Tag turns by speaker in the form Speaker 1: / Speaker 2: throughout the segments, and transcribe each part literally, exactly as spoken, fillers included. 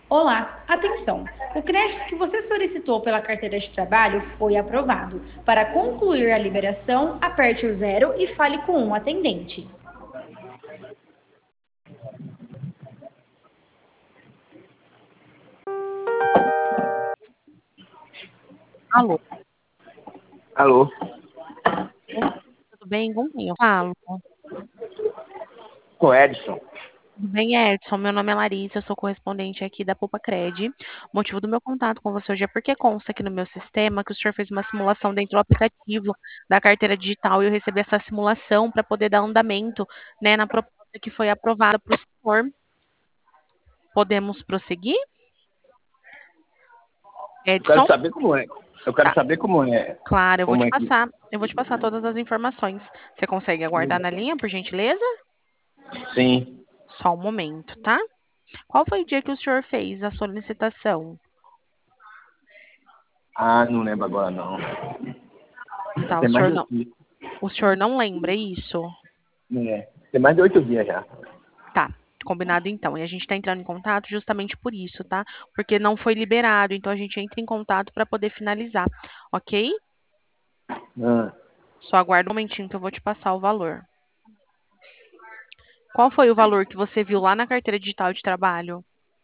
Speaker 1: Olá, atenção! O crédito que você solicitou pela carteira de trabalho foi aprovado. Para concluir a liberação, aperte o zero e fale com um atendente.
Speaker 2: Alô,
Speaker 3: Alô?
Speaker 2: tudo bem? Com quem eu falo?
Speaker 3: Com Edson.
Speaker 2: Tudo bem, Edson? Meu nome é Larissa, eu sou correspondente aqui da Poupa Cred. O motivo do meu contato com você hoje é porque consta aqui no meu sistema que o senhor fez uma simulação dentro do aplicativo da carteira digital e eu recebi essa simulação para poder dar andamento, né, na proposta que foi aprovada para o senhor. Podemos prosseguir?
Speaker 3: Eu quero
Speaker 2: Edson?
Speaker 3: saber como é. Eu quero
Speaker 2: Tá,
Speaker 3: saber como é.
Speaker 2: claro, eu vou
Speaker 3: Como
Speaker 2: te
Speaker 3: é que.
Speaker 2: passar. Eu vou te passar todas as informações. Você consegue aguardar na linha, por gentileza?
Speaker 3: Sim.
Speaker 2: Só um momento, tá? Qual foi o dia que o senhor fez a solicitação?
Speaker 3: Ah, não lembro agora não.
Speaker 2: Tá, o
Speaker 3: Tem mais
Speaker 2: senhor
Speaker 3: de
Speaker 2: não,
Speaker 3: oito dias.
Speaker 2: o senhor não lembra isso?
Speaker 3: É. Tem mais de oito dias já.
Speaker 2: Tá, combinado então. E a gente está entrando em contato justamente por isso, tá? Porque não foi liberado, então a gente entra em contato para poder finalizar, ok?
Speaker 3: Ah,
Speaker 2: Só aguarda um momentinho que eu vou te passar o valor. Qual foi o valor que você viu lá na carteira digital de trabalho?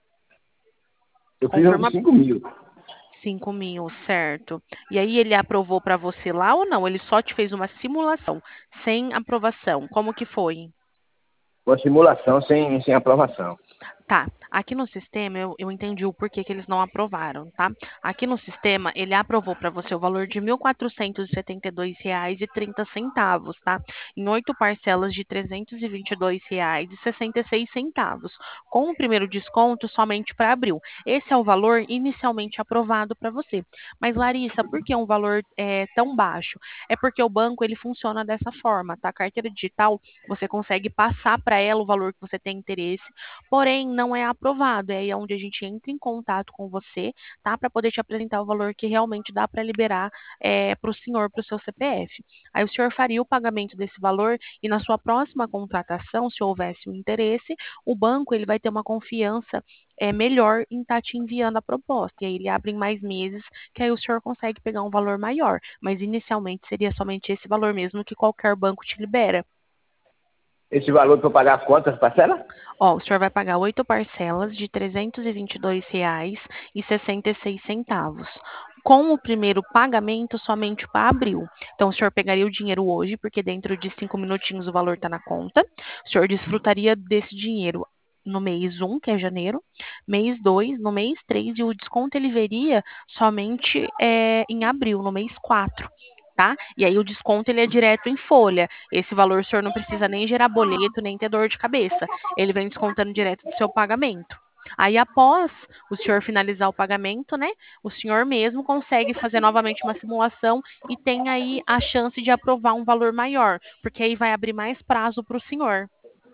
Speaker 3: eu fiz um de
Speaker 2: Confirma
Speaker 3: cinco mil.
Speaker 2: cinco mil, certo. E aí ele aprovou para você lá ou não? Ele só te fez uma simulação, sem aprovação. Como que foi?
Speaker 3: Uma simulação sem, sem aprovação.
Speaker 2: Tá, aqui no sistema eu, eu entendi o porquê que eles não aprovaram, tá? Aqui no sistema ele aprovou para você o valor de mil quatrocentos e setenta e dois reais e trinta centavos, tá? Em oito parcelas de trezentos e vinte e dois reais e sessenta e seis centavos, com o primeiro desconto somente para abril. Esse é o valor inicialmente aprovado para você. Mas Larissa, por que um valor é, tão baixo? É porque o banco ele funciona dessa forma, tá? A carteira digital você consegue passar para ela o valor que você tem interesse, porém não é aprovado. É aí onde a gente entra em contato com você, tá? Para poder te apresentar o valor que realmente dá para liberar é, para o senhor, para o seu C P F. Aí o senhor faria o pagamento desse valor e na sua próxima contratação, se houvesse um interesse, o banco ele vai ter uma confiança é, melhor em estar te enviando a proposta. E aí ele abre em mais meses, que aí o senhor consegue pegar um valor maior. Mas inicialmente seria somente esse valor mesmo que qualquer banco te libera.
Speaker 3: Esse valor para eu pagar quantas parcelas?
Speaker 2: Ó, o senhor vai pagar oito parcelas de trezentos e vinte e dois reais e sessenta e seis centavos. Com o primeiro pagamento somente para abril. Então, o senhor pegaria o dinheiro hoje, porque dentro de cinco minutinhos o valor está na conta. O senhor desfrutaria desse dinheiro no mês um, que é janeiro, mês dois, no mês três, e o desconto ele veria somente é, em abril, no mês quatro. Tá? E aí o desconto ele é direto em folha. Esse valor o senhor não precisa nem gerar boleto, nem ter dor de cabeça. Ele vem descontando direto do seu pagamento. Aí, após o senhor finalizar o pagamento, né, o senhor mesmo consegue fazer novamente uma simulação e tem aí a chance de aprovar um valor maior, porque aí vai abrir mais prazo para o senhor.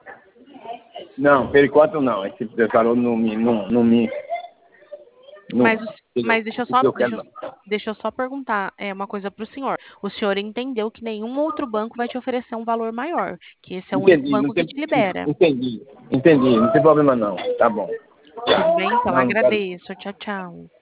Speaker 3: Não, por enquanto não. Esse valor não me. Não, não me. Não.
Speaker 2: Mas, mas deixa eu
Speaker 3: O
Speaker 2: só,
Speaker 3: que eu
Speaker 2: deixa,
Speaker 3: quero
Speaker 2: eu-
Speaker 3: não.
Speaker 2: deixa eu só perguntar é, uma coisa para o senhor. O senhor entendeu que nenhum outro banco vai te oferecer um valor maior, que esse é o único
Speaker 3: Entendi, não
Speaker 2: banco que
Speaker 3: tem.
Speaker 2: te libera.
Speaker 3: Entendi. Entendi, não tem problema não. Tá bom.
Speaker 2: Tudo bem? Então,
Speaker 3: Não, não quero.
Speaker 2: agradeço. Tchau, tchau.